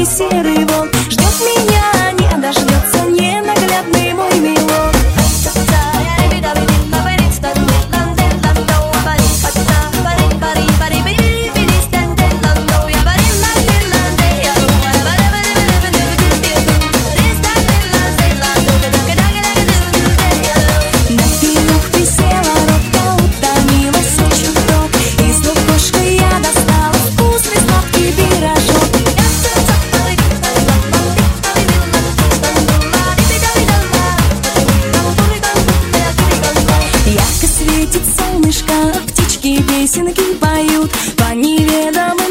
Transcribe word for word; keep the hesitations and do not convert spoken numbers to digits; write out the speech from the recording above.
и серый волк. Ждет меня, не дождется ненаглядный мой милок. Птички песенки поют по неведомым